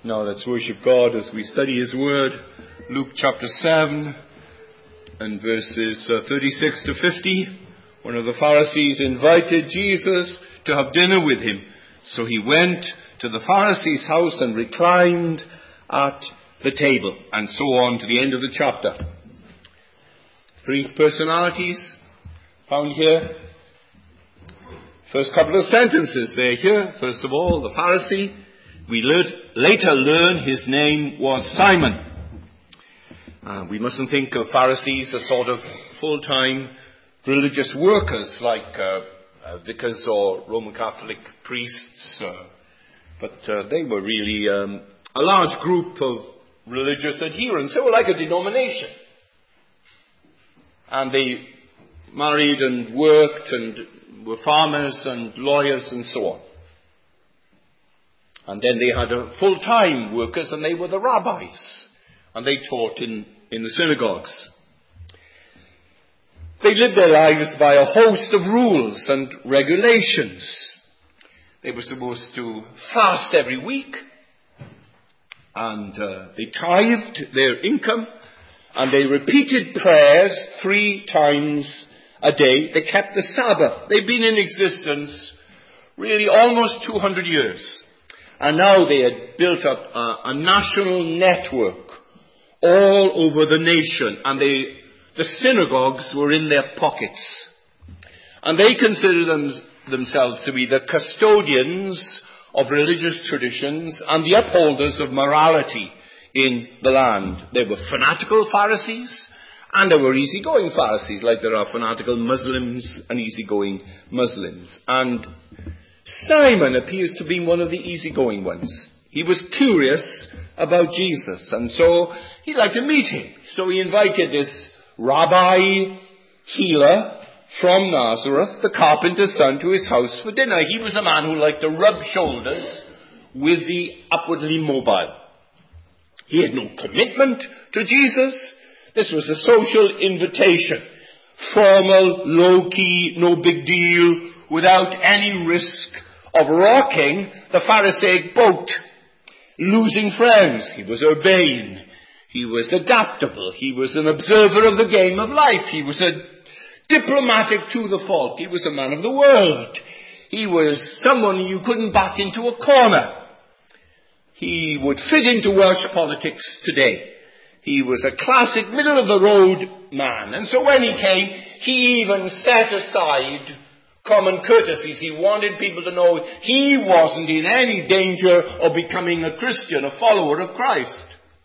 Now let's worship God as we study His Word. Luke chapter 7 and verses 36 to 50. One of the Pharisees invited Jesus to have dinner with him. So he went to the Pharisee's house and reclined at the table. And so on to the end of the chapter. Three personalities found here. First couple of sentences, they're here. First of all, the Pharisee. We later learn his name was Simon. We mustn't think of Pharisees as sort of full-time religious workers like vicars or Roman Catholic priests. But they were really a large group of religious adherents. They were like a denomination. And they married and worked and were farmers and lawyers and so on. And then they had full-time workers, and they were the rabbis. And they taught in the synagogues. They lived their lives by a host of rules and regulations. They were supposed to fast every week. And they tithed their income. And they repeated prayers 3 times a day. They kept the Sabbath. They've been in existence really almost 200 years. And now they had built up a national network all over the nation. And the synagogues were in their pockets. And they considered themselves to be the custodians of religious traditions and the upholders of morality in the land. There were fanatical Pharisees and there were easygoing Pharisees, like there are fanatical Muslims and easygoing Muslims. And Simon appears to be one of the easygoing ones. He was curious about Jesus, and so he'd like to meet him. So he invited this rabbi healer from Nazareth, the carpenter's son, to his house for dinner. He was a man who liked to rub shoulders with the upwardly mobile. He had no commitment to Jesus. This was a social invitation. Formal, low-key, no big deal, without any risk of rocking the Pharisaic boat, losing friends. He was urbane. He was adaptable. He was an observer of the game of life. He was a diplomatic to the fault. He was a man of the world. He was someone you couldn't back into a corner. He would fit into Welsh politics today. He was a classic middle-of-the-road man. And so when he came, he even set aside common courtesies. He wanted people to know he wasn't in any danger of becoming a Christian, a follower of Christ.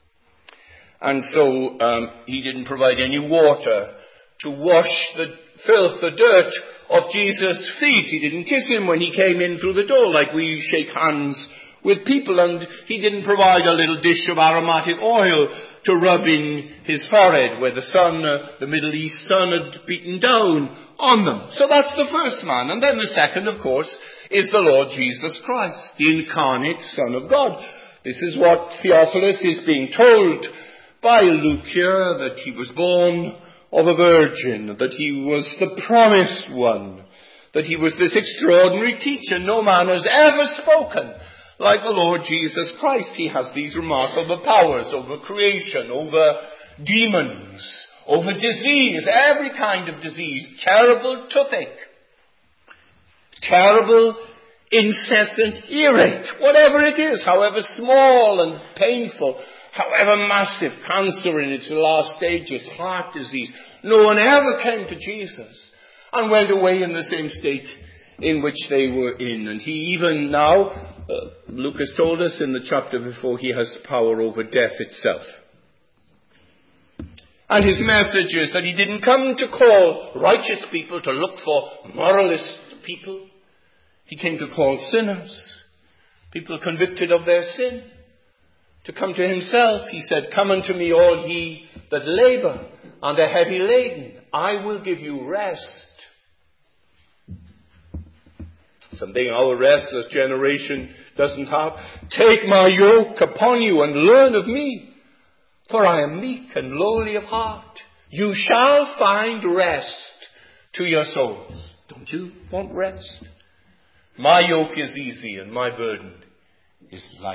And so he didn't provide any water to wash the filth, the dirt of Jesus' feet. He didn't kiss him when he came in through the door like we shake hands with people. And he didn't provide a little dish of aromatic oil to rub in his forehead where the sun, the Middle East sun had beaten down on them. So that's the first man. And then the second, of course, is the Lord Jesus Christ, the incarnate Son of God. This is what Theophilus is being told by Luke here, that he was born of a virgin, that he was the promised one, that he was this extraordinary teacher. No man has ever spoken like the Lord Jesus Christ. He has these remarkable powers over creation, over demons, over disease, every kind of disease, terrible toothache, terrible incessant earache, whatever it is, however small and painful, however massive, cancer in its last stages, heart disease. No one ever came to Jesus and went away in the same state in which they were in. And he even now, Luke has told us in the chapter before, he has power over death itself. And his message is that he didn't come to call righteous people to look for moralist people. He came to call sinners, people convicted of their sin, to come to himself. He said, "Come unto me, all ye that labor and are heavy laden. I will give you rest." Something our restless generation doesn't have. "Take my yoke upon you and learn of me, for I am meek and lowly of heart. You shall find rest to your souls." Don't you want rest? My yoke is easy and my burden is light.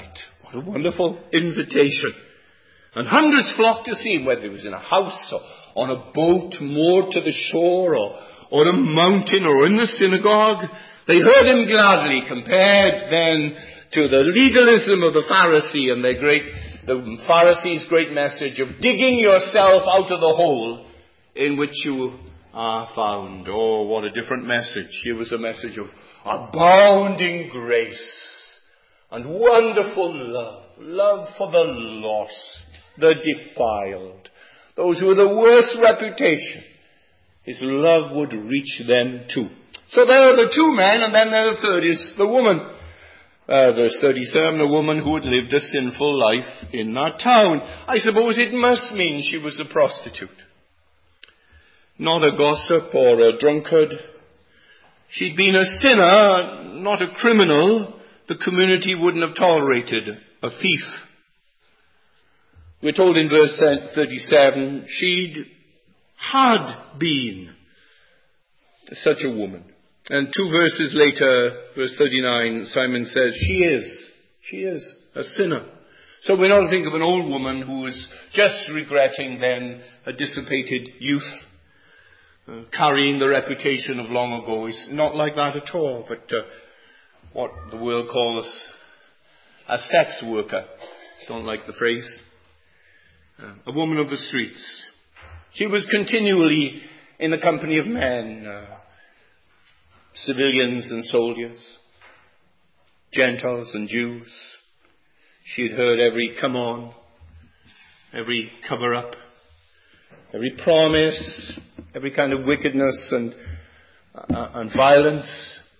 What a wonderful invitation. And hundreds flocked to see him, whether he was in a house or on a boat moored to the shore or on a mountain or in the synagogue. They heard him gladly, compared then to the legalism of the Pharisee and the Pharisee's great message of digging yourself out of the hole in which you are found. Oh, what a different message. Here was a message of abounding grace and wonderful love. Love for the lost, the defiled, those who had the worst reputation. His love would reach them too. So there are the two men, and then the third is the woman. Verse 37, a woman who had lived a sinful life in that town. I suppose it must mean she was a prostitute. Not a gossip or a drunkard. She'd been a sinner, not a criminal. The community wouldn't have tolerated a thief. We're told in verse 37, she'd had been such a woman. And 2 verses later, verse 39, Simon says, she is a sinner. So we're not thinking of an old woman who is just regretting then a dissipated youth, carrying the reputation of long ago. It's not like that at all, but what the world calls a sex worker. Don't like the phrase. A woman of the streets. She was continually in the company of men, civilians and soldiers, Gentiles and Jews. She had heard every come on, every cover up, every promise, every kind of wickedness and violence.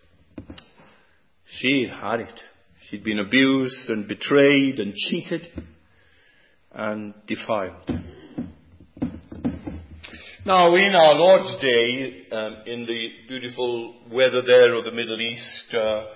She had it. She'd been abused and betrayed and cheated and defiled. Now, in our Lord's day, in the beautiful weather there of the Middle East,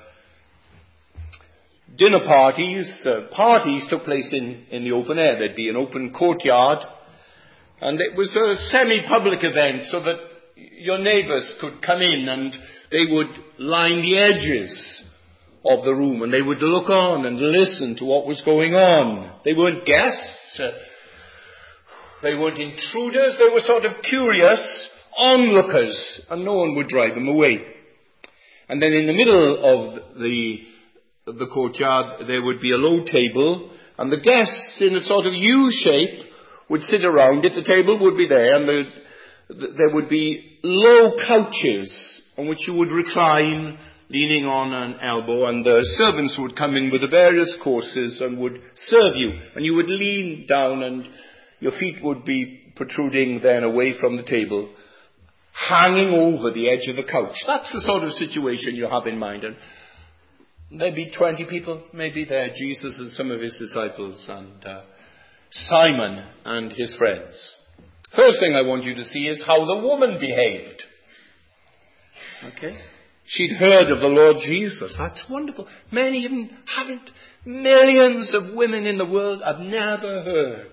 dinner parties took place in the open air. There'd be an open courtyard, and it was a semi-public event so that your neighbours could come in and they would line the edges of the room and they would look on and listen to what was going on. They weren't guests. They weren't intruders. They were sort of curious onlookers, and no one would drive them away. And then in the middle of the courtyard, there would be a low table, and the guests in a sort of U shape would sit around it. The table would be there, and there would be low couches on which you would recline, leaning on an elbow, and the servants would come in with the various courses and would serve you, and you would lean down and your feet would be protruding then away from the table, hanging over the edge of the couch. That's the sort of situation you have in mind. And there'd be 20 people, maybe there, Jesus and some of his disciples, and Simon and his friends. First thing I want you to see is how the woman behaved. Okay? She'd heard of the Lord Jesus. That's wonderful. Many of them haven't. Millions of women in the world have never heard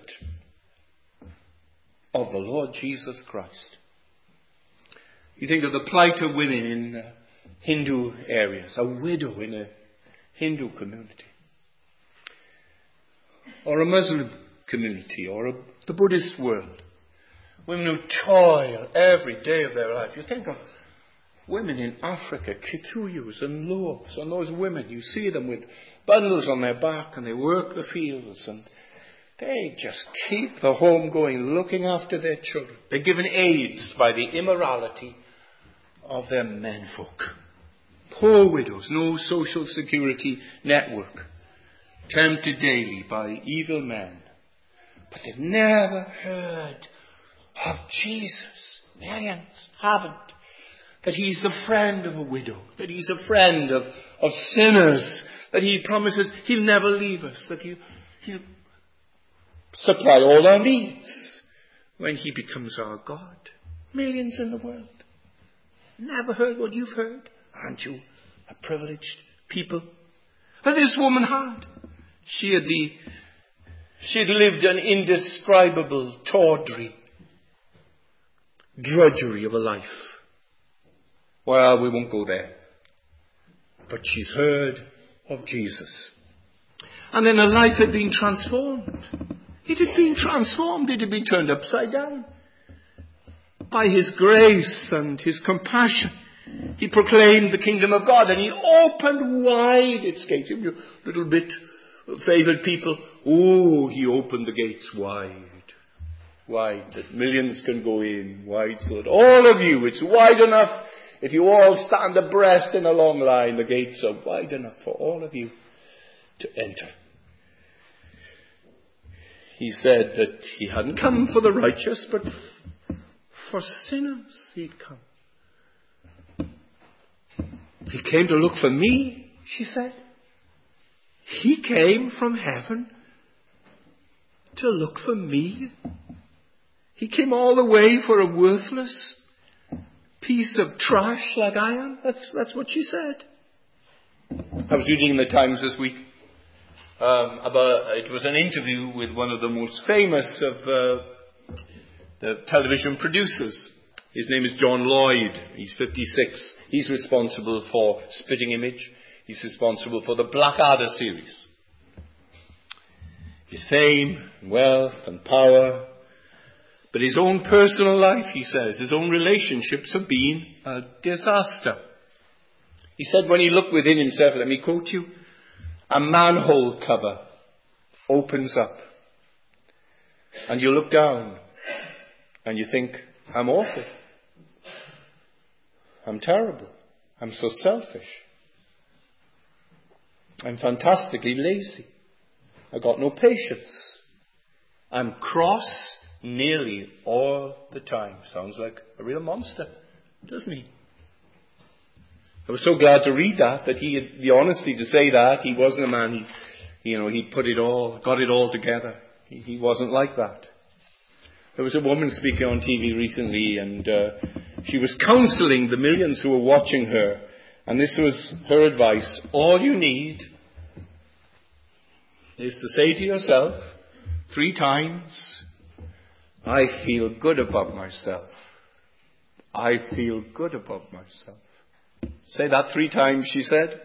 of the Lord Jesus Christ. You think of the plight of women in Hindu areas, a widow in a Hindu community, or a Muslim community, or the Buddhist world. Women who toil every day of their life. You think of women in Africa, Kikuyus and Luos, and those women, you see them with bundles on their back and they work the fields and they just keep the home going, looking after their children. They're given aids by the immorality of their menfolk. Poor widows, no social security network, tempted daily by evil men. But they've never heard of Jesus. Millions haven't. That he's the friend of a widow, that he's a friend of sinners, that he promises he'll never leave us, that he'll supply all our needs when he becomes our God. Millions in the world. Never heard what you've heard. Aren't you a privileged people? But this woman had. She had lived an indescribable, tawdry drudgery of a life. Well, we won't go there. But she's heard of Jesus. And then her life had been transformed. It had been transformed. It had been turned upside down. By His grace and His compassion, He proclaimed the kingdom of God, and He opened wide its gates. You little bit favoured people, He opened the gates wide. Wide, that millions can go in. Wide, so that all of you, it's wide enough. If you all stand abreast in a long line, the gates are wide enough for all of you to enter. He said that He hadn't come for the righteous, but for sinners He'd come. He came to look for me, she said. He came from heaven to look for me. He came all the way for a worthless piece of trash like I am. That's what she said. I was reading in the Times this week it was an interview with one of the most famous of the television producers. His name is John Lloyd. He's 56. He's responsible for Spitting Image. He's responsible for the Blackadder series. With fame, and wealth and power. But his own personal life, he says, his own relationships have been a disaster. He said when he looked within himself, let me quote you, a manhole cover opens up. And you look down and you think, I'm awful. I'm terrible. I'm so selfish. I'm fantastically lazy. I've got no patience. I'm cross nearly all the time. Sounds like a real monster, doesn't he? I was so glad to read that he had the honesty to say that. He wasn't a man, he got it all together. He wasn't like that. There was a woman speaking on TV recently, and she was counseling the millions who were watching her. And this was her advice. All you need is to say to yourself 3 times, I feel good about myself. I feel good about myself. Say that 3 times, she said.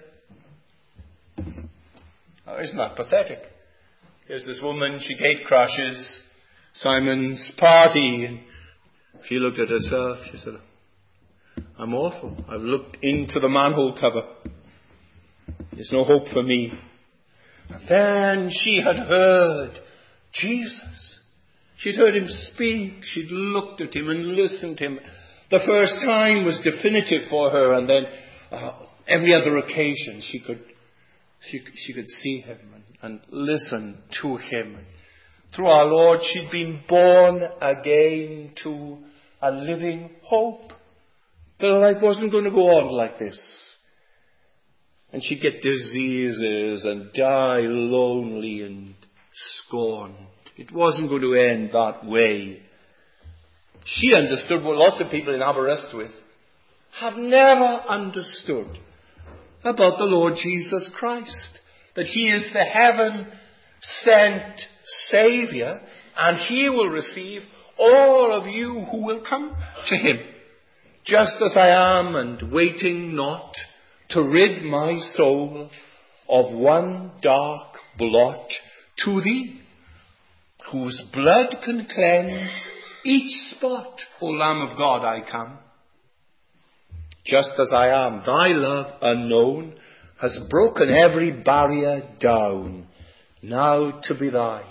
Oh, isn't that pathetic? Here's this woman, she gate crashes Simon's party, and she looked at herself, she said, I'm awful. I've looked into the manhole cover. There's no hope for me. And then she had heard Jesus. She'd heard Him speak. She'd looked at Him and listened to Him. The first time was definitive for her, and then every other occasion she could see Him and listen to Him. Through our Lord, she'd been born again to a living hope. That her life wasn't going to go on like this. And she'd get diseases and die lonely and scorned. It wasn't going to end that way. She understood what lots of people in Aberystwyth have never understood about the Lord Jesus Christ. That He is the heaven-sent Saviour, and He will receive all of you who will come to Him. Just as I am, and waiting not to rid my soul of one dark blot, to Thee, whose blood can cleanse each spot, O Lamb of God, I come. Just as I am, Thy love unknown has broken every barrier down, now to be Thine.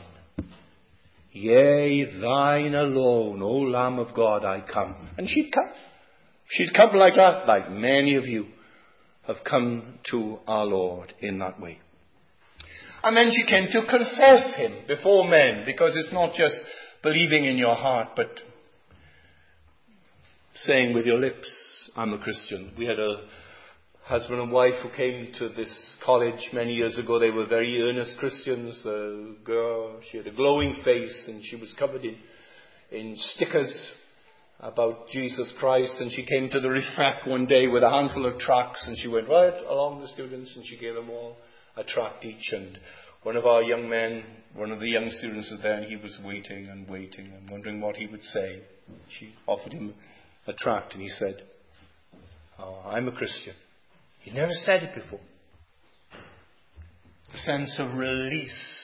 Yea, Thine alone, O Lamb of God, I come. And she'd come. She'd come like that, like many of you have come to our Lord in that way. And then she came to confess Him before men, because it's not just believing in your heart, but saying with your lips, I'm a Christian. We had a husband and wife who came to this college many years ago. They were very earnest Christians. The girl, she had a glowing face, and she was covered in stickers about Jesus Christ. And she came to the refect one day with a handful of tracts, and she went right along the students, and she gave them all a tract each. And one of our young men, one of the young students was there, and he was waiting and wondering what he would say. She offered him a tract, and he said, I'm a Christian. He'd never said it before. The sense of release,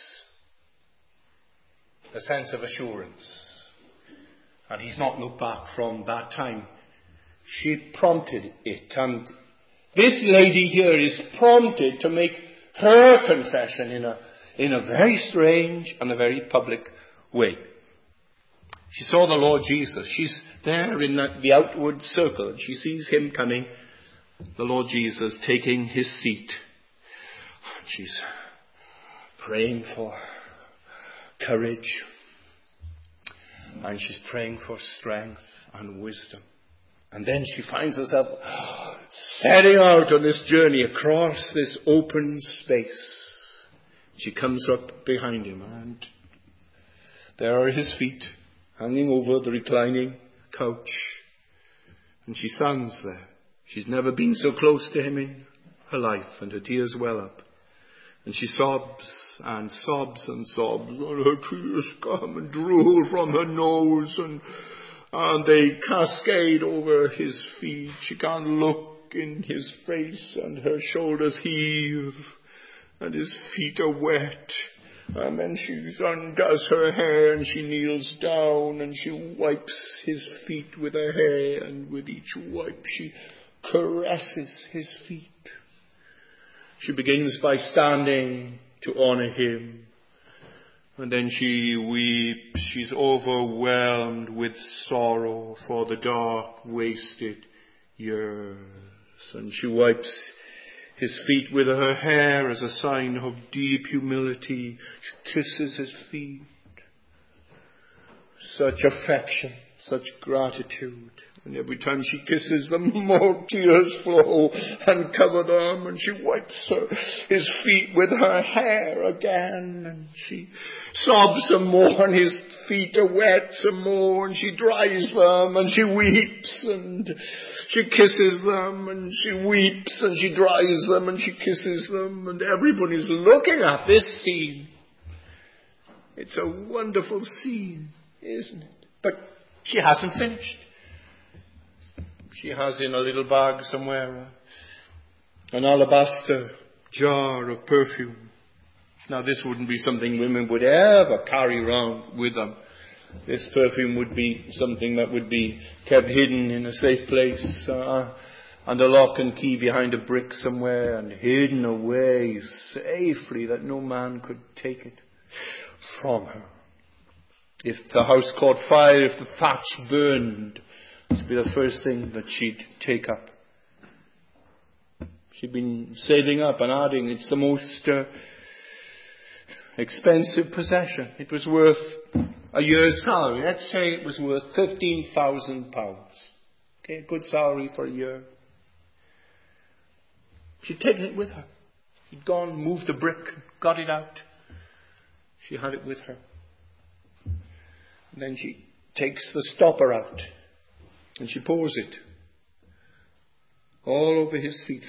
a sense of assurance. And he's not looked back from that time. She prompted it. And this lady here is prompted to make her confession in a very strange and a very public way. She saw the Lord Jesus. She's there in the outward circle. And she sees him coming, the Lord Jesus, taking his seat. She's praying for courage. And she's praying for strength and wisdom. And then she finds herself setting out on this journey across this open space. She comes up behind him, and there are his feet hanging over the reclining couch. And she stands there. She's never been so close to him in her life, and her tears well up. And she sobs and sobs and sobs, and her tears come and drool from her nose, and they cascade over his feet. She can't look in his face, and her shoulders heave, and his feet are wet. And then she undoes her hair, and she kneels down, and she wipes his feet with her hair, and with each wipe she caresses his feet. She begins by standing to honor him. And then she weeps. She's overwhelmed with sorrow for the dark, wasted years. And she wipes his feet with her hair as a sign of deep humility. She kisses his feet. Such affection, such gratitude. And every time she kisses them, more tears flow and cover them. And she wipes his feet with her hair again. And she sobs some more, and his feet are wet some more. And she dries them, and she weeps. And she kisses them, and she weeps. And she dries them, and she kisses them. And everybody's looking at this scene. It's a wonderful scene, isn't it? But she hasn't finished. She has in a little bag somewhere an alabaster jar of perfume. Now this wouldn't be something women would ever carry around with them. This perfume would be something that would be kept hidden in a safe place, and a lock and key behind a brick somewhere, and hidden away safely that no man could take it from her. If the house caught fire, if the thatch burned, this would be the first thing that she'd take up. She'd been saving up and adding. It's the most expensive possession. It was worth a year's salary. Let's say it was worth £15,000. Okay, a good salary for a year. She'd taken it with her. She'd gone, moved the brick, got it out. She had it with her. And then she takes the stopper out. And she pours it all over his feet.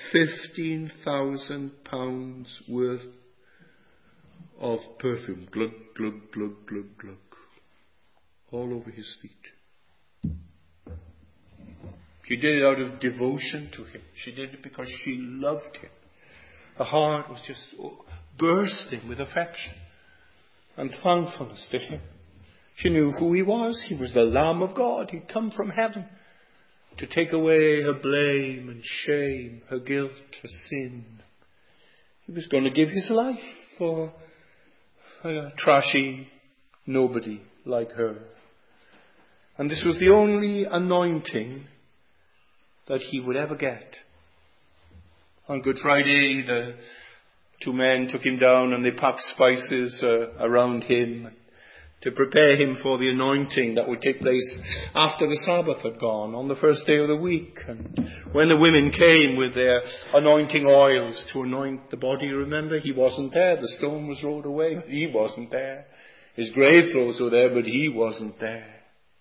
£15,000 worth of perfume. Glug, glug, glug, glug, glug. All over his feet. She did it out of devotion to him. She did it because she loved him. Her heart was just bursting with affection and thankfulness to him. She knew who he was. He was the Lamb of God. He'd come from heaven to take away her blame and shame, her guilt, her sin. He was going to give his life for a trashy nobody like her. And this was the only anointing that he would ever get. On Good Friday, the two men took him down and they packed spices around him to prepare him for the anointing that would take place after the Sabbath had gone, on the first day of the week. And when the women came with their anointing oils to anoint the body, remember, he wasn't there. The stone was rolled away, but he wasn't there. His grave clothes were there, but he wasn't there.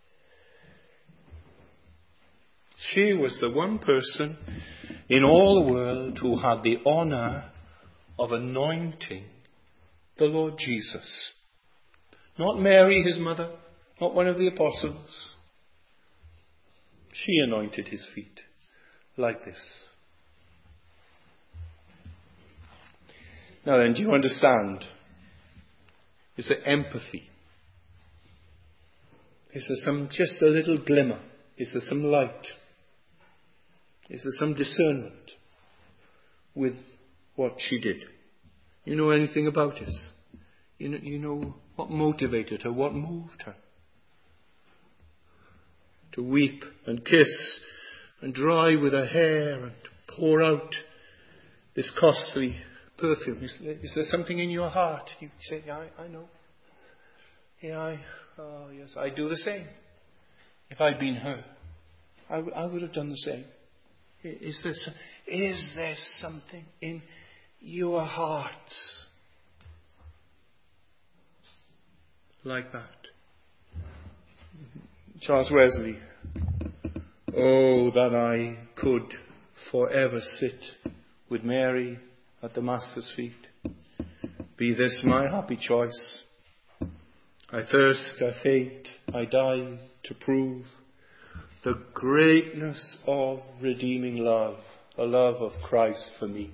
She was the one person in all the world who had the honor of anointing the Lord Jesus. Not Mary, his mother, not one of the apostles. She anointed his feet like this. Now then, do you understand? Is there empathy? Is there just a little glimmer? Is there some light? Is there some discernment with what she did? You know anything about it? You know what motivated her, what moved her? To weep and kiss and dry with her hair and pour out this costly perfume. Is there something in your heart? You say, yeah, I know. Yeah, yes, I do the same. If I'd been her, I would have done the same. Is there something in your hearts like that? Charles Wesley. Oh, that I could forever sit with Mary at the Master's feet. Be this my happy choice. I thirst, I faint, I die to prove the greatness of redeeming love, a love of Christ for me.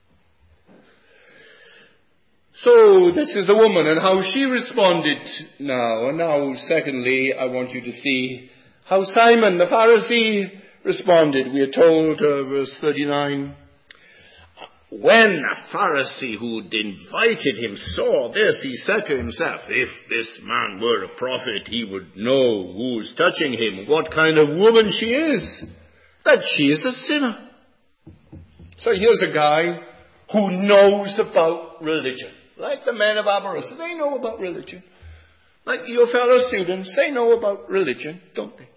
So this is the woman and how she responded now. And now, secondly, I want you to see how Simon the Pharisee responded. We are told, verse 39, when a Pharisee who'd invited him saw this, he said to himself, if this man were a prophet, he would know who's touching him, what kind of woman she is, that she is a sinner. So here's a guy who knows about religion. Like the men of Aberystwyth, they know about religion. Like your fellow students, they know about religion, don't they?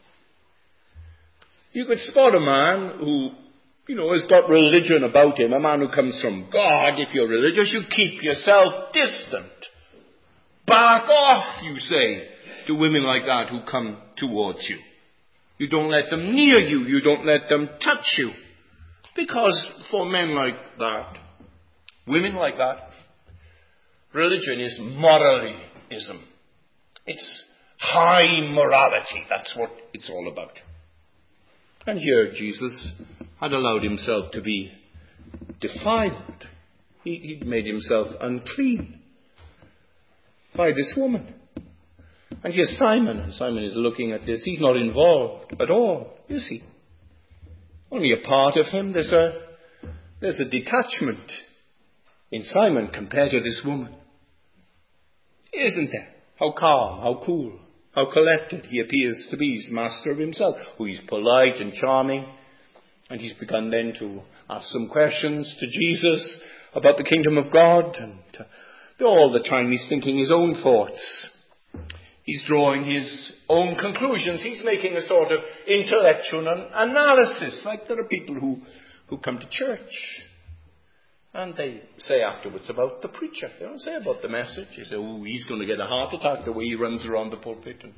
You could spot a man who, has got religion about him, a man who comes from God. If you're religious, you keep yourself distant. Back off, you say, to women like that who come towards you. You don't let them near you. You don't let them touch you. Because for men like that, women like that, religion is moralism. It's high morality. That's what it's all about. And here Jesus had allowed himself to be defiled. He'd made himself unclean by this woman. And here's Simon. Simon is looking at this. He's not involved at all, is he? Only a part of him. There's a detachment in Simon compared to this woman. Isn't there? How calm, how cool, how collected he appears to be. He's master of himself. He's polite and charming. And he's begun then to ask some questions to Jesus about the kingdom of God. And all the time he's thinking his own thoughts. He's drawing his own conclusions. He's making a sort of intellectual analysis. Like there are people who come to church. And they say afterwards about the preacher. They don't say about the message. They say, he's going to get a heart attack the way he runs around the pulpit. And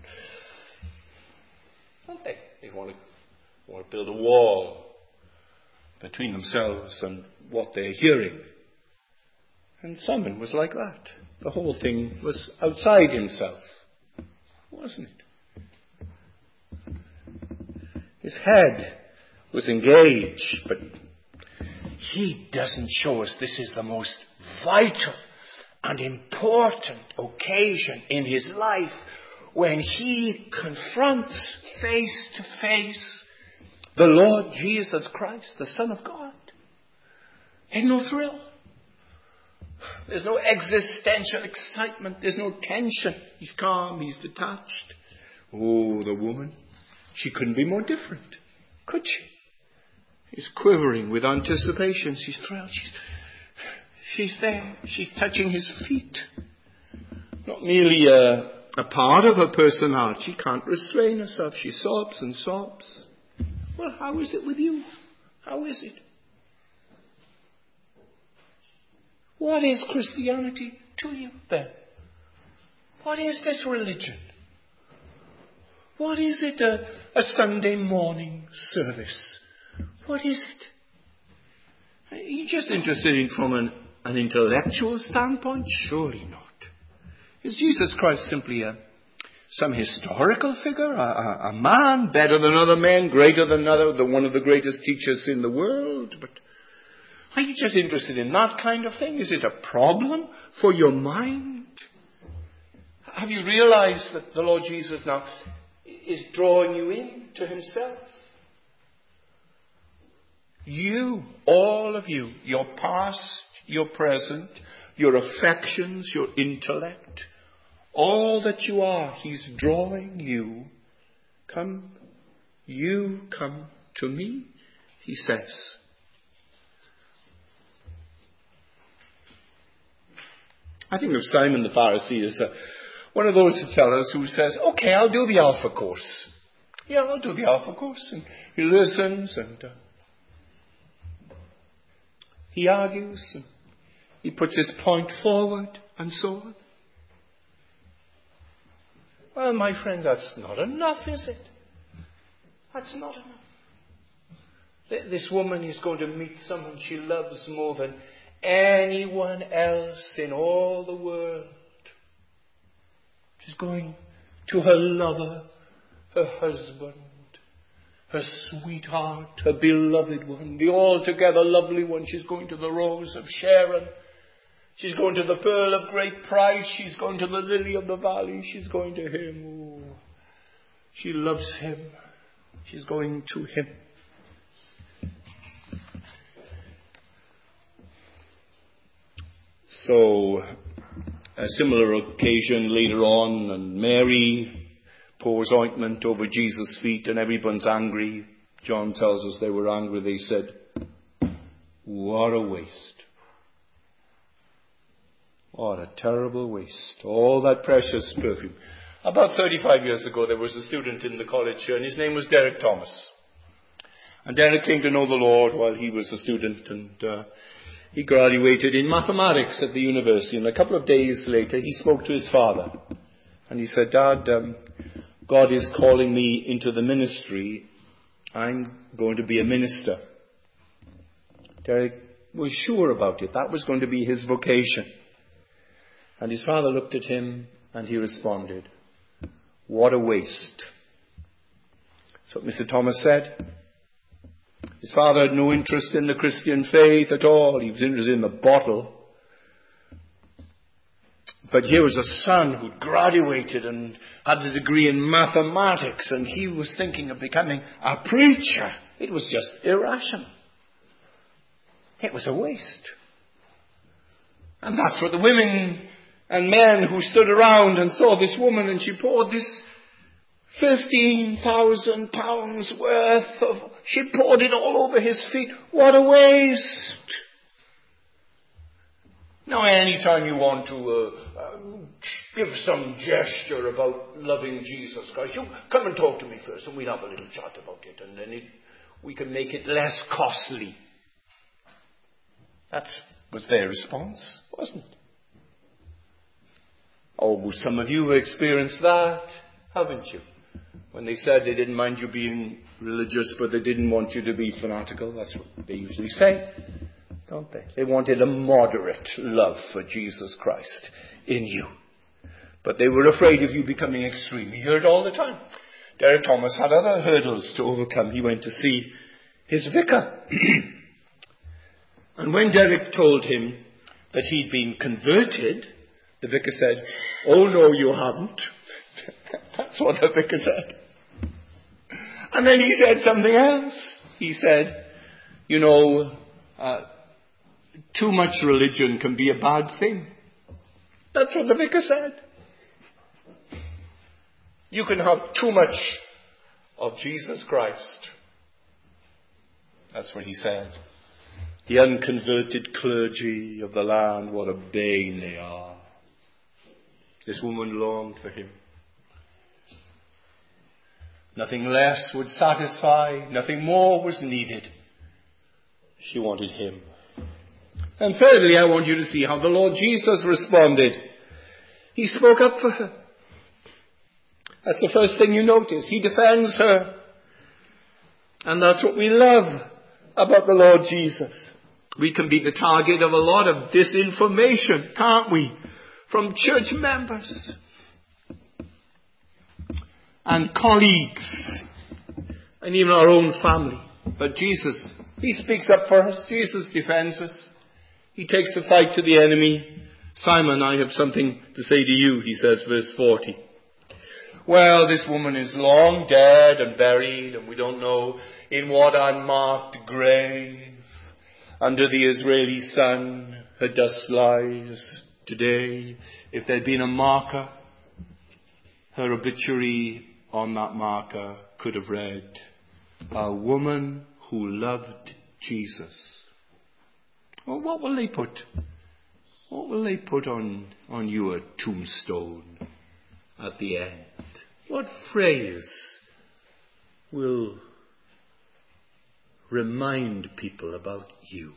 don't they? They want to build a wall between themselves and what they're hearing. And Simon was like that. The whole thing was outside himself, wasn't it? His head was engaged, but he doesn't show us this is the most vital and important occasion in his life when he confronts face to face the Lord Jesus Christ, the Son of God. There's no thrill. There's no existential excitement. There's no tension. He's calm. He's detached. Oh, the woman. She couldn't be more different, could she? She's quivering with anticipation. She's thrilled. She's there. She's touching his feet. Not merely a part of her personality. She can't restrain herself. She sobs and sobs. Well, how is it with you? How is it? What is Christianity to you then? What is this religion? What is it, a Sunday morning service? What is it? Are you just interested in from an intellectual standpoint? Surely not. Is Jesus Christ simply some historical figure? A man better than other men, greater than one of the greatest teachers in the world? But Are you just interested in that kind of thing? Is it a problem for your mind? Have you realized that the Lord Jesus now is drawing you in to himself? You, all of you, your past, your present, your affections, your intellect, all that you are, he's drawing you. Come, you come to me, he says. I think of Simon the Pharisee as one of those fellows who says, okay, I'll do the Alpha course. Yeah, I'll do the Alpha course. And he listens and he argues and he puts his point forward and so on. Well, my friend, that's not enough, is it? That's not enough. This woman is going to meet someone she loves more than anyone else in all the world. She's going to her lover, her husband, her sweetheart, her beloved one, the altogether lovely one. She's going to the Rose of Sharon. She's going to the pearl of great price. She's going to the lily of the valley. She's going to him. Oh, she loves him. She's going to him. So, a similar occasion later on, and Mary pours ointment over Jesus' feet and everyone's angry. John tells us they were angry. They said, what a waste. What a terrible waste. All that precious perfume. About 35 years ago, there was a student in the college here, and his name was Derek Thomas. And Derek came to know the Lord while he was a student, and he graduated in mathematics at the university. And a couple of days later, he spoke to his father. And he said, Dad, God is calling me into the ministry. I'm going to be a minister. Derek was sure about it. That was going to be his vocation. And his father looked at him and he responded, what a waste. That's what Mr. Thomas said. His father had no interest in the Christian faith at all. He was interested in the bottle. But here was a son who graduated and had a degree in mathematics, and he was thinking of becoming a preacher. It was just irrational. It was a waste. And that's what the women and men who stood around and saw this woman, and she poured this £15,000 worth of, she poured it all over his feet. What a waste. Now, anytime you want to give some gesture about loving Jesus Christ, you come and talk to me first and we'll have a little chat about it, and then we can make it less costly. That was their response, wasn't it? Oh, some of you have experienced that, haven't you? When they said they didn't mind you being religious, but they didn't want you to be fanatical. That's what they usually say, don't they? They wanted a moderate love for Jesus Christ in you. But they were afraid of you becoming extreme. You hear it all the time. Derek Thomas had other hurdles to overcome. He went to see his vicar. And when Derek told him that he'd been converted, the vicar said, oh no, you haven't. That's what the vicar said. And then he said something else. He said, you know, too much religion can be a bad thing. That's what the vicar said. You can have too much of Jesus Christ. That's what he said. The unconverted clergy of the land, what a bane they are. This woman longed for him. Nothing less would satisfy, nothing more was needed. She wanted him. And thirdly, I want you to see how the Lord Jesus responded. He spoke up for her. That's the first thing you notice. He defends her. And that's what we love about the Lord Jesus. We can be the target of a lot of disinformation, can't we? From church members and colleagues and even our own family. But Jesus, he speaks up for us. Jesus defends us. He takes the fight to the enemy. Simon, I have something to say to you, he says, verse 40. Well, this woman is long dead and buried, and we don't know in what unmarked grave under the Israeli sun her dust lies today. If there'd been a marker, her obituary on that marker could have read, a woman who loved Jesus. Well, what will they put? What will they put on your tombstone at the end? What phrase will remind people about you?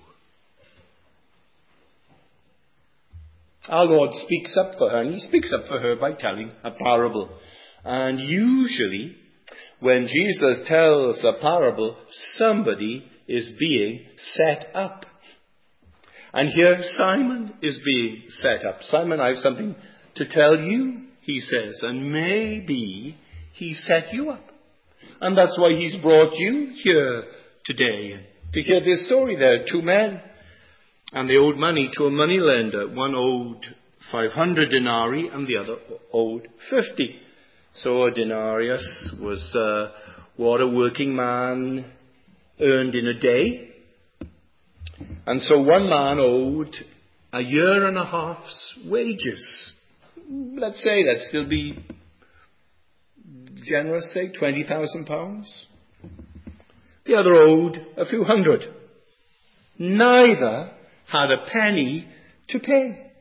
Our Lord speaks up for her, and he speaks up for her by telling a parable. And usually, when Jesus tells a parable, somebody is being set up. And here Simon is being set up. Simon, I have something to tell you, he says, and maybe he set you up. And that's why he's brought you here today to hear this story. There are two men, and they owed money to a moneylender. One owed 500 denarii and the other owed 50. So a denarius was what a working man earned in a day. And so one man owed a year and a half's wages. Let's say, let's still be generous, say £20,000. The other owed a few hundred. Neither had a penny to pay.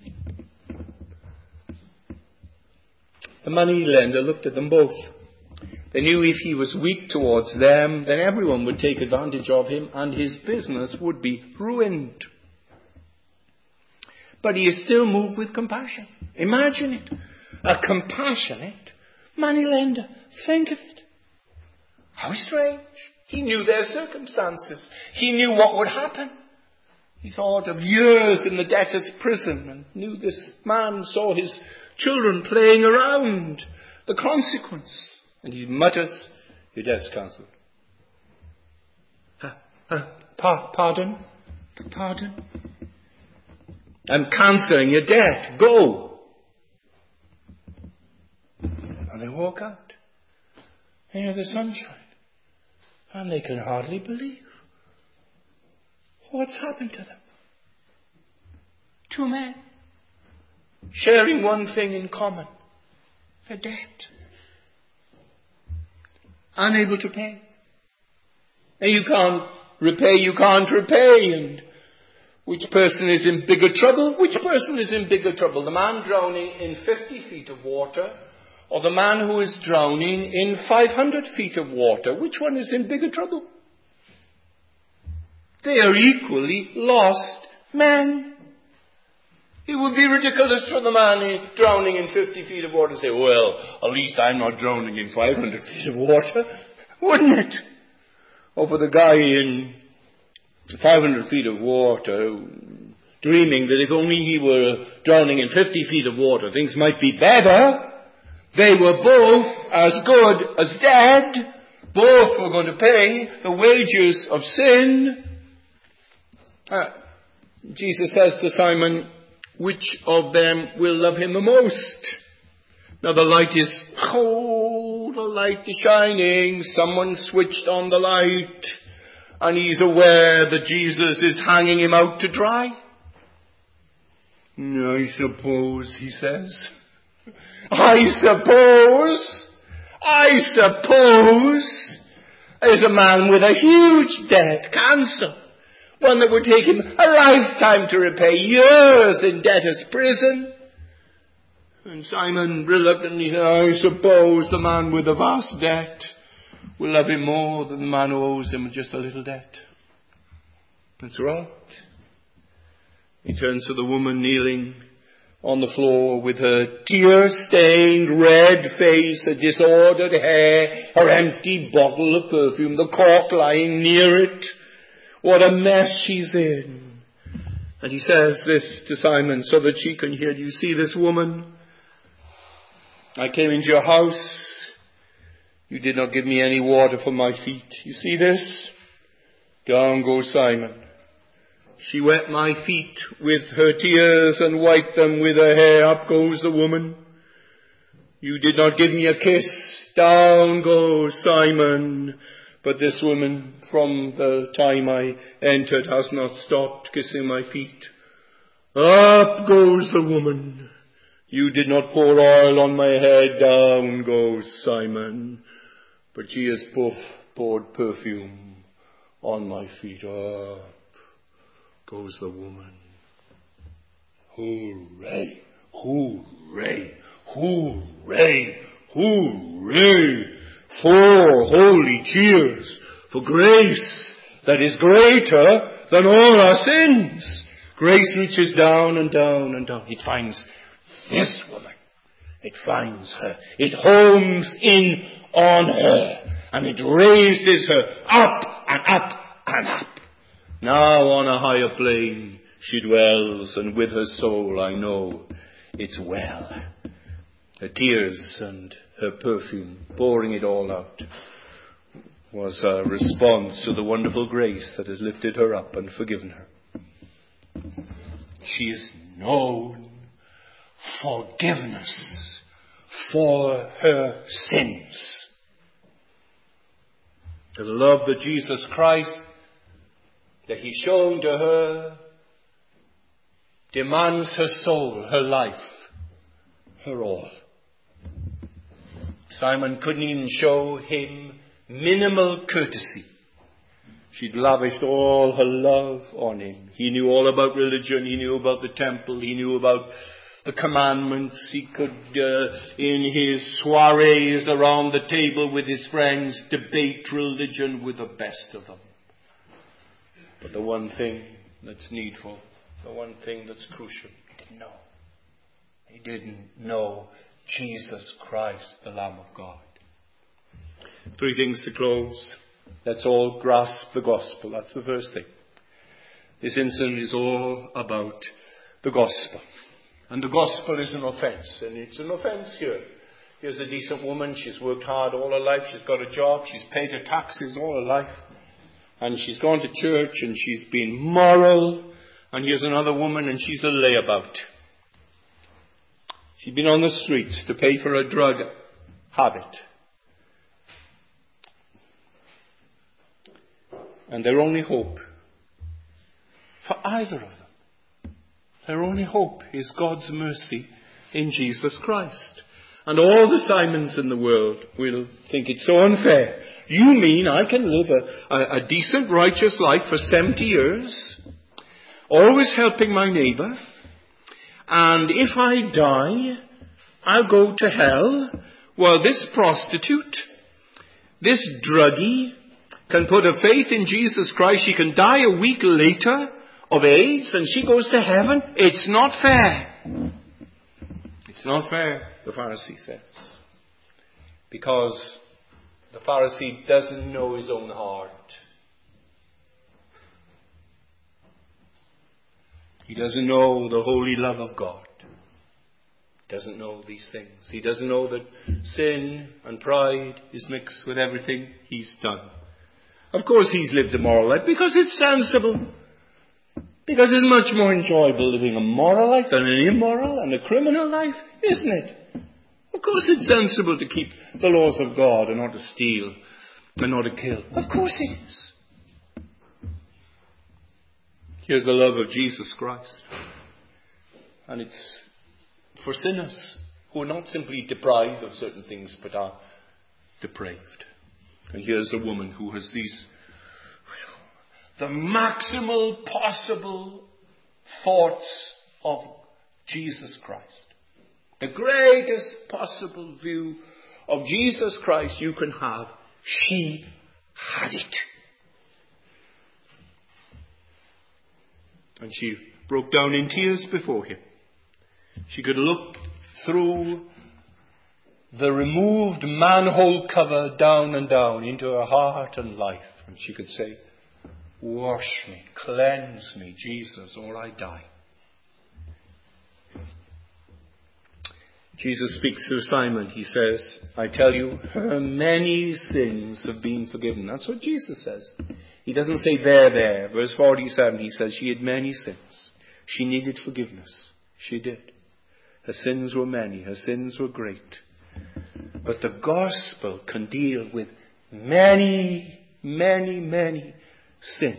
The money lender looked at them both. They knew if he was weak towards them, then everyone would take advantage of him and his business would be ruined. But he is still moved with compassion. Imagine it. A compassionate moneylender. Think of it. How strange. He knew their circumstances. He knew what would happen. He thought of years in the debtor's prison and knew this man saw his children playing around. The consequence. And he mutters, your debt's cancelled. Pardon? I'm cancelling your debt. Go. And they walk out into the sunshine. And they can hardly believe what's happened to them. Two men sharing one thing in common. Their debt. Unable to pay. And you can't repay. And which person is in bigger trouble? Which person is in bigger trouble? The man drowning in 50 feet of water, or the man who is drowning in 500 feet of water? Which one is in bigger trouble? They are equally lost men. It would be ridiculous for the man drowning in 50 feet of water to say, well, at least I'm not drowning in 500 feet of water. Wouldn't it? Or for the guy in 500 feet of water dreaming that if only he were drowning in 50 feet of water, things might be better. They were both as good as dead. Both were going to pay the wages of sin. Jesus says to Simon, which of them will love him the most? Now the light is shining. Someone switched on the light. And he's aware that Jesus is hanging him out to dry. I suppose, he says. I suppose there's a man with a huge debt, cancer. One that would take him a lifetime to repay, years in debtor's prison. And Simon reluctantly said, I suppose the man with the vast debt will love him more than the man who owes him just a little debt. That's right. He turns to the woman kneeling on the floor with her tear-stained red face, her disordered hair, her empty bottle of perfume, the cork lying near it. What a mess she's in. And he says this to Simon so that she can hear. Do you see this woman? I came into your house. You did not give me any water for my feet. You see this? Down goes Simon. She wet my feet with her tears and wiped them with her hair. Up goes the woman. You did not give me a kiss. Down goes Simon. But this woman, from the time I entered, has not stopped kissing my feet. Up goes the woman. You did not pour oil on my head. Down goes Simon. But she has poured perfume on my feet. Up goes the woman. Hooray! Hooray! Hooray! Hooray! For holy cheers, for grace that is greater than all our sins. Grace reaches down and down and down. It finds this woman. It finds her. It homes in on her. And it raises her up and up and up. Now on a higher plane she dwells, and with her soul I know it's well. Her tears and her perfume, pouring it all out, was a response to the wonderful grace that has lifted her up and forgiven her. She is known forgiveness for her sins. The love that Jesus Christ, that He's shown to her, demands her soul, her life, her all. Simon couldn't even show Him minimal courtesy. She'd lavished all her love on Him. He knew all about religion. He knew about the temple. He knew about the commandments. He could, in his soirees around the table with his friends, debate religion with the best of them. But the one thing that's needful, the one thing that's crucial, he didn't know. He didn't know Jesus Christ, the Lamb of God. 3 things to close. Let's all grasp the gospel. That's the first thing. This incident is all about the gospel. And the gospel is an offence. And it's an offence here. Here's a decent woman. She's worked hard all her life. She's got a job. She's paid her taxes all her life. And she's gone to church and she's been moral. And here's another woman and she's a layabout. She's been on the streets to pay for a drug habit. And their only hope for either of them, their only hope is God's mercy in Jesus Christ. And all the Simons in the world will think it's so unfair. You mean I can live a decent, righteous life for 70 years, always helping my neighbour, and if I die, I'll go to hell? Well, this prostitute, this druggie, can put her faith in Jesus Christ. She can die a week later of AIDS and she goes to heaven. It's not fair. It's not fair, the Pharisee says. Because the Pharisee doesn't know his own heart. He doesn't know the holy love of God. He doesn't know these things. He doesn't know that sin and pride is mixed with everything he's done. Of course he's lived a moral life because it's sensible. Because it's much more enjoyable living a moral life than an immoral and a criminal life, isn't it? Of course it's sensible to keep the laws of God and not to steal and not to kill. Of course it is. Here's the love of Jesus Christ. And it's for sinners who are not simply deprived of certain things but are depraved. And here's a woman who has the maximal possible thoughts of Jesus Christ. The greatest possible view of Jesus Christ you can have. She had it. And she broke down in tears before him. She could look through the removed manhole cover down and down into her heart and life. And she could say, wash me, cleanse me, Jesus, or I die. Jesus speaks to Simon. He says, I tell you, her many sins have been forgiven. That's what Jesus says. He doesn't say there. Verse 47, he says she had many sins. She needed forgiveness. She did. Her sins were many. Her sins were great. But the gospel can deal with many, many, many sins.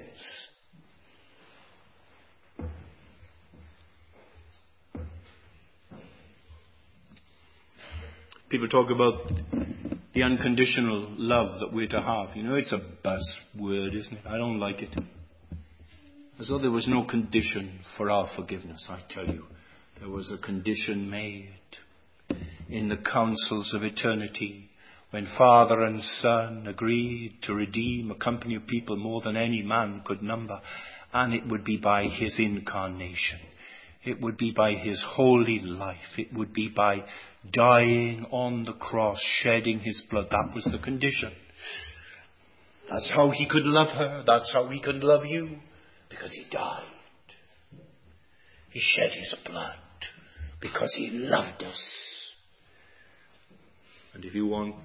People talk about the unconditional love that we're to have. You know, it's a buzzword, isn't it? I don't like it. As though there was no condition for our forgiveness. I tell you, there was a condition made in the councils of eternity when Father and Son agreed to redeem a company of people more than any man could number. And it would be by his incarnation. It would be by his holy life. It would be by dying on the cross, shedding his blood. That was the condition. That's how he could love her. That's how he could love you. Because he died. He shed his blood. Because he loved us. And if you want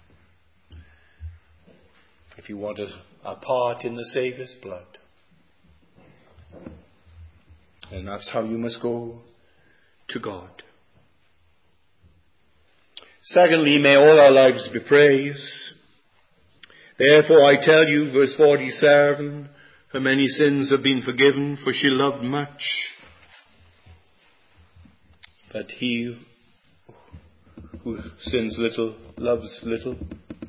a part in the Saviour's blood, then that's how you must go to God. Secondly, may all our lives be praise. Therefore I tell you, verse 47, her many sins have been forgiven, for she loved much. But he who sins little loves little.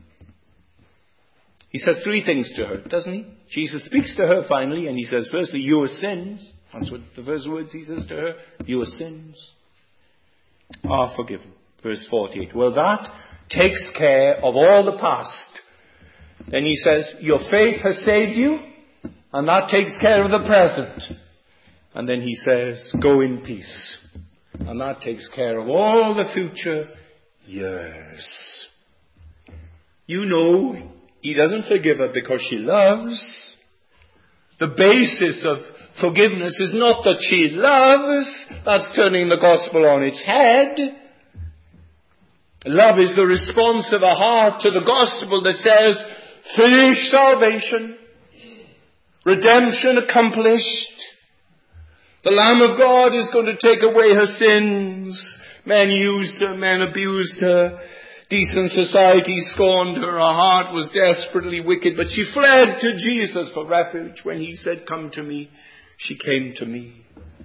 He says three things to her, doesn't he? Jesus speaks to her finally, and he says, firstly, your sins. That's what the first words he says to her. Your sins are forgiven. Verse 48. Well, that takes care of all the past. Then he says, your faith has saved you, and that takes care of the present. And then he says, go in peace. And that takes care of all the future years. You know, he doesn't forgive her because she loves. The basis of forgiveness is not that she loves. That's turning the gospel on its head. Love is the response of a heart to the gospel that says, finished salvation, redemption accomplished. The Lamb of God is going to take away her sins. Men used her, men abused her. Decent society scorned her. Her heart was desperately wicked, but she fled to Jesus for refuge. When he said, come to me, she came to me.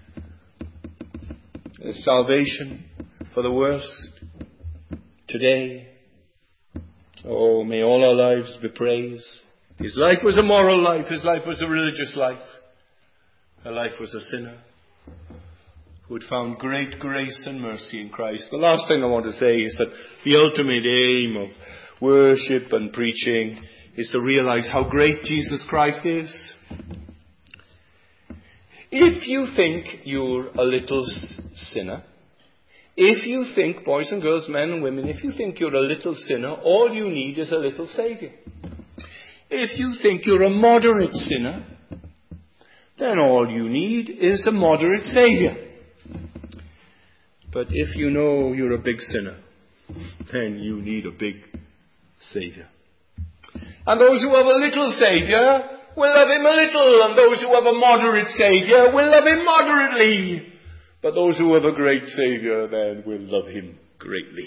There's salvation for the worst today. Oh, may all our lives be praised. His life was a moral life. His life was a religious life. Her life was a sinner who had found great grace and mercy in Christ. The last thing I want to say is that the ultimate aim of worship and preaching is to realize how great Jesus Christ is. If you think you're a little sinner, if you think, boys and girls, men and women, if you think you're a little sinner, all you need is a little Saviour. If you think you're a moderate sinner, then all you need is a moderate Saviour. But if you know you're a big sinner, then you need a big Saviour. And those who have a little Saviour will love him a little, and those who have a moderate Saviour will love him moderately. But those who have a great Saviour then will love him greatly.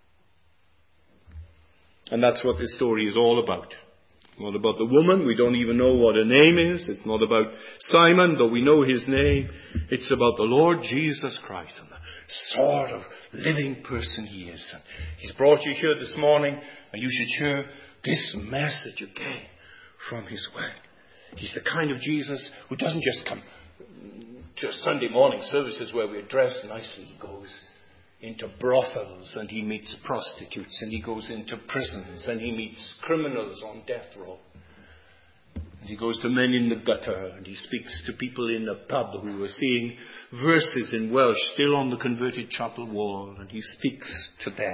And that's what this story is all about. Not about the woman, we don't even know what her name is. It's not about Simon, though we know his name. It's about the Lord Jesus Christ and the sort of living person he is. And he's brought you here this morning, and you should hear this message again from his word. He's the kind of Jesus who doesn't just come to Sunday morning services where we're dressed nicely. He goes into brothels and he meets prostitutes, and he goes into prisons and he meets criminals on death row. And he goes to men in the gutter, and he speaks to people in a pub who are seeing verses in Welsh still on the converted chapel wall, and he speaks to them.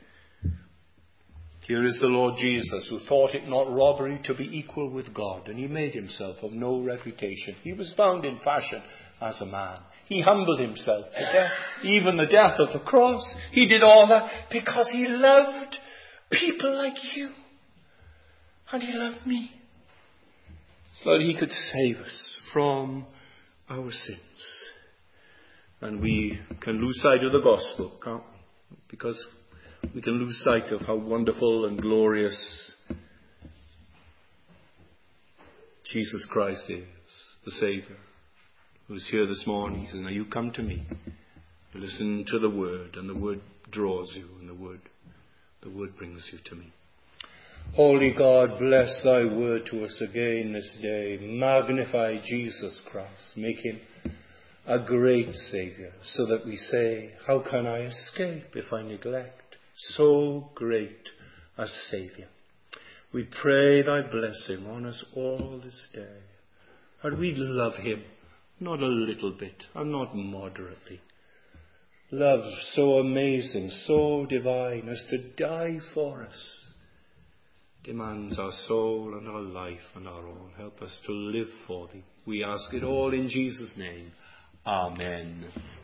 Here is the Lord Jesus, who thought it not robbery to be equal with God, and he made himself of no reputation. He was found in fashion as a man. He humbled himself to death, even the death of the cross. He did all that because he loved people like you. And he loved me. so that he could save us from our sins. And we can lose sight of the gospel, can't we? Because we can lose sight of how wonderful and glorious Jesus Christ is, the Saviour, who is here this morning. He says, now you come to me, you listen to the word, and the word draws you, and the word brings you to me. Holy God, bless thy word to us again this day. Magnify Jesus Christ. Make him a great Saviour, so that we say, how can I escape if I neglect so great a Saviour? We pray thy blessing on us all this day. And we love him, not a little bit, and not moderately. Love so amazing, so divine, as to die for us. Demands our soul and our life and our all. Help us to live for thee. We ask it all in Jesus' name. Amen.